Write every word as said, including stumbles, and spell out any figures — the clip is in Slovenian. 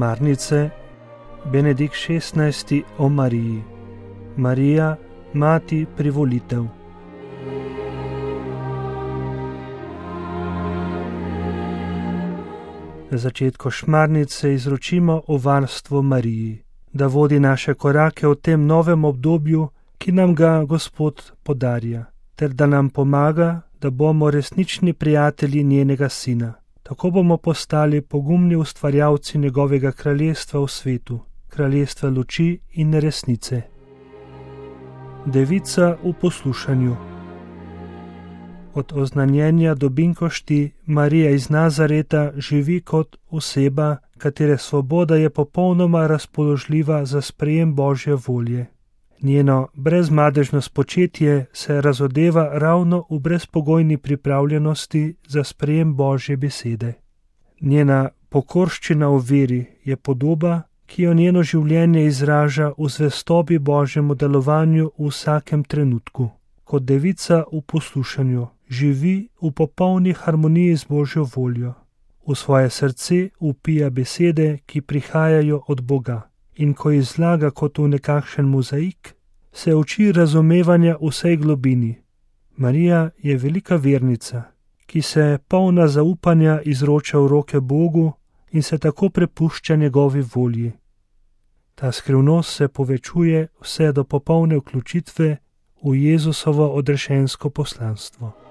Šmarnice, Benedikt šestnajsti o Mariji. Marija, mati privolitev. Na začetku šmarnice izročimo o varstvu Mariji, da vodi naše korake v tem novem obdobju, ki nam ga Gospod podarja, ter da nam pomaga, da bomo resnični prijatelji njenega sina. Tako bomo postali pogumni ustvarjalci njegovega kraljestva v svetu, kraljestva luči in resnice. Devica v poslušanju. Od oznanjenja do binkošti Marija iz Nazareta živi kot oseba, katere svoboda je popolnoma razpoložljiva za sprejem Božje volje. Njeno brezmadežno spočetje se razodeva ravno v brezpogojni pripravljenosti za sprejem Božje besede. Njena pokorščina v veri je podoba, ki jo njeno življenje izraža v zvestobi Božjemu delovanju v vsakem trenutku. Kot devica v poslušanju živi v popolni harmoniji z Božjo voljo. V svoje srce vpija besede, ki prihajajo od Boga. In ko izlaga kot v nekakšen mozaik, se uči razumevanja vsej globini. Marija je velika vernica, ki se polna zaupanja izroča v roke Bogu in se tako prepušča njegovi volji. Ta skrivnost se povečuje vse do popolne vključitve v Jezusovo odrešensko poslanstvo.